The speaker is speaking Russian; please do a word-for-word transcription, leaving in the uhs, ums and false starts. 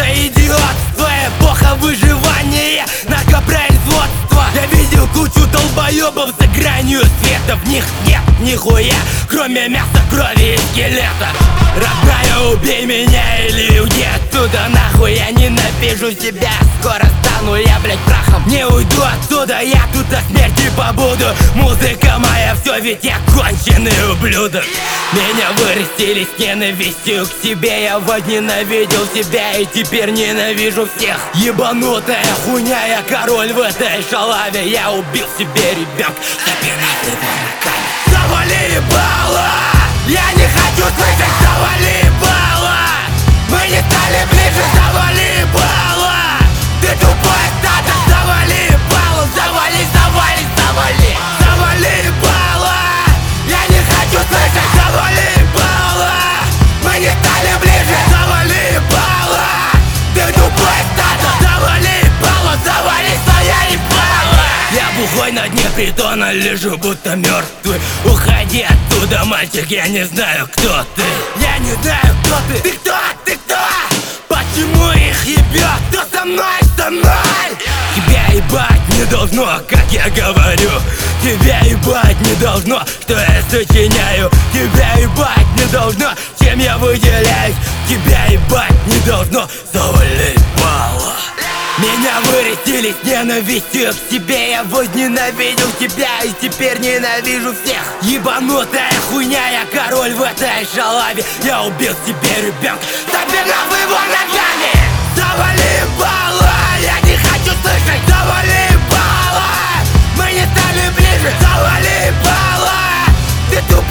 это идиотство, эпоха выживания, наркопроизводства. Я видел кучу долбоебов за гранью света. В них нет нихуя, кроме мяса, крови и скелета. Родная, убей меня или уйди отсюда нахуй. Я ненавижу себя, скоро стану я, блять, прахом. Не уйду отсюда, я тут до смерти побуду. Музыка моя, все ведь я конченый ублюдок. Меня вырастили с ненавистью к себе. Я возненавидел себя и теперь ненавижу всех. Ебанутая хуйня, я король в этой шалаве. Я убил себе ребенка, запинал его руками. Завали ебало! Я не хочу слышать, завали ебало! Мы не стали ближе, завали ебало! Ты тупой статус, завали ебало! Завали, завали, завали! Завали ебало! Я не хочу слышать, завали ебало! Мы не стали ближе, завали ебало! Ты тупой статус, завали ебало! Завали своя ебало! Я бухой на дне притона лежу, будто мертвый. Уходи оттуда, мальчик, я не знаю, кто ты. Я не знаю, кто ты. Ты кто? Ты кто? Почему их ебет? Кто со мной? Со мной? Тебя ебать не должно, как я говорю. Тебя ебать не должно, что я сочиняю. Тебя ебать не должно, чем я выделяюсь. Тебя ебать не должно, завали ебало. Меня вырастили с ненавистью к себе. Я возненавидел тебя и теперь ненавижу всех. Ебанутая хуйня, я король в этой шалаве. Я убил себе ребенка, запинав его ногами. Завали ебало, я не хочу слышать, завали ебало. Мы не стали ближе, завали ебало. Ты тупой.